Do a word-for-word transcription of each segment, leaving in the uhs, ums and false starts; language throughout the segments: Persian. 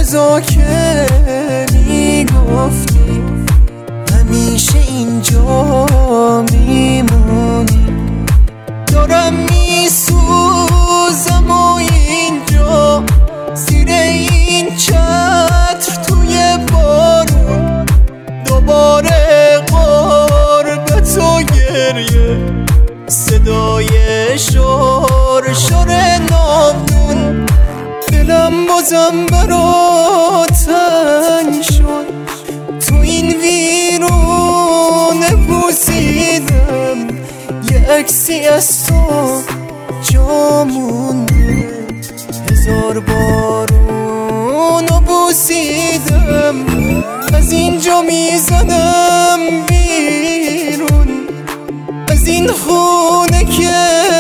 روزا که میگفتی همیشه اینجا میمونی، دارم میسوزم و اینجا زیر این چتر توی بارون، دوباره قربت و گریه، صدای شور شور ناودون، دلم بازم برا تنگ شد، تو این ویرونه بوسیدم یه عکسی از تو جا مونده، هزار بارونو بوسیدم از اینجا میزنم بیرون، از این خونه که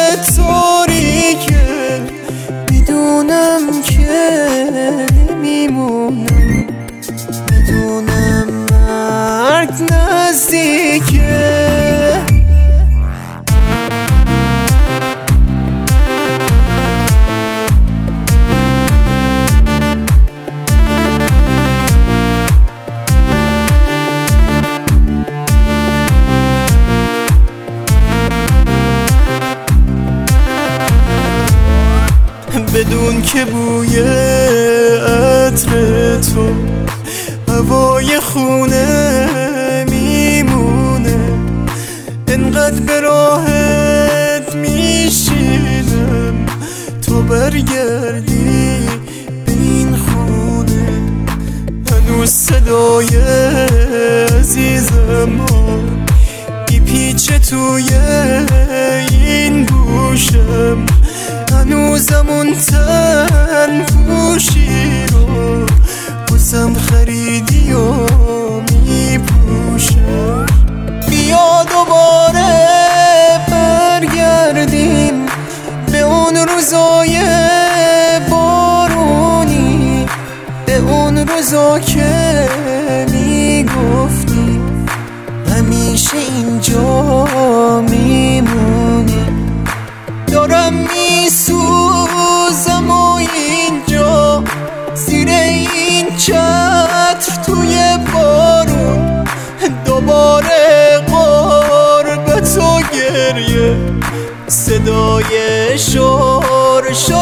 تاریکه، میدونم که نمیمونم، میدونم مرگ نزدیکه. بدون که بوی عطر تو هوای خونه میمونه، انقدر به راحت میشینم تو برگردی به این خونه، هنوز صدای عزیزم ها میپیچه توی این گوشم، هنوزم اون تن پوشی رو بازم خریدی و میپوشم، بیا دوباره برگردیم به اون روزای بارونی، به اون روزا که میگفتی همیشه اینجا میمونی، دارم میسوزم و اینجا زیر این چتر توی بارون، دوباره قربت و گریه، صدای شور شور